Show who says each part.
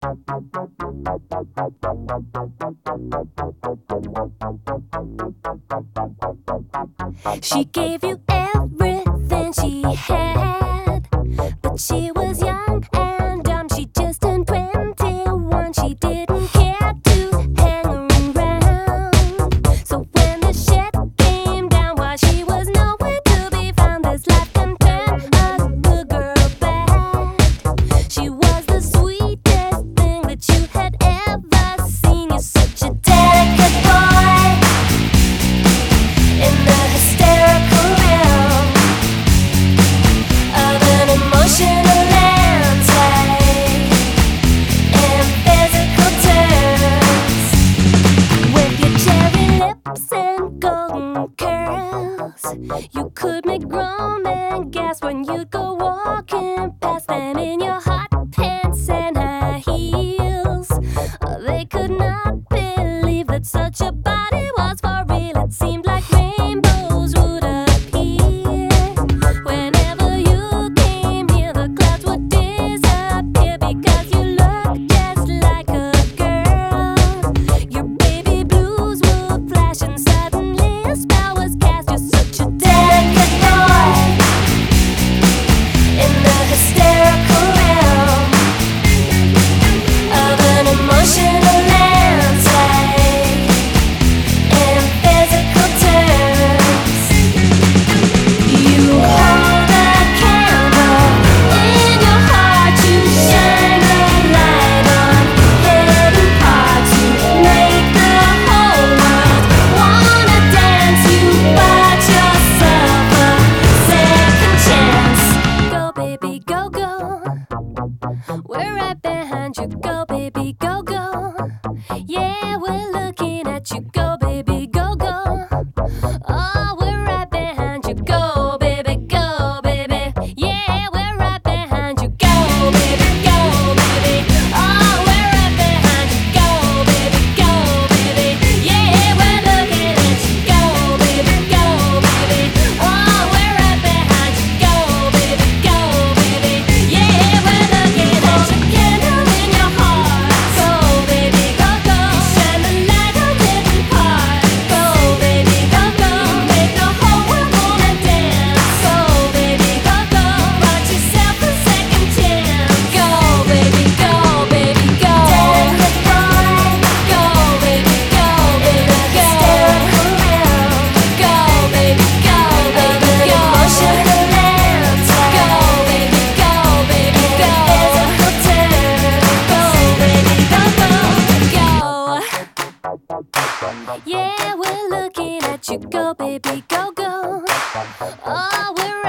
Speaker 1: She gave you everything she had, but she was young and dumb. She just turned 21. She didn't care to hang around. So when the shit came down, while she was nowhere to be found, this life can turn a good girl bad. She was the sweetest thing that you had ever seen. You're such a delicate boy in the hysterical realm of an emotional landscape in physical terms. With your cherry lips and golden curls, you could make grown men gasp when you'd go walking past them in your hot pants and high heels. They could not believe that such a body was for real. It seemed like rainbows would appear whenever you came here. The clouds would disappear because you looked just like a girl. Your baby blues would flash and suddenly a spell was cast. You're such a delicate boy in the hysterical realm of an emotional landscape in physical terms. You hold a candle in your heart to shine a light on hidden parts. You make the whole world wanna dance. You bought yourself a second chance. Go, baby, go, go. We're right behind you. Go, baby, go, go. Yeah, we're looking at you. Go, baby, go, go. Oh, we're right behind you. Go, baby, go, baby. Yeah, we're right behind you. Go, baby, go, baby. Oh, we're right behind you. Go, baby, go, baby. Yeah, we're looking at you. Go, baby, go, baby. Oh, we're right behind you. Go, baby, go, baby. Yeah, we're looking at you. Candle in your heart. Go, baby, go, go. Shine the light on hidden parts. Go, baby, go, go. Make the whole world wanna dance. Go, baby, go, go. Bought yourself a second chance. Go, baby, go, baby, go. Delicate boy. Go, baby, go, baby, go. Hysterical realm. Go, baby, go, baby, go. Emotional landscape. Go, baby, go, baby, go. Physical terms. Go, baby, go, go, go. Yeah, we're looking at you. Go, baby, go, go. Oh, we're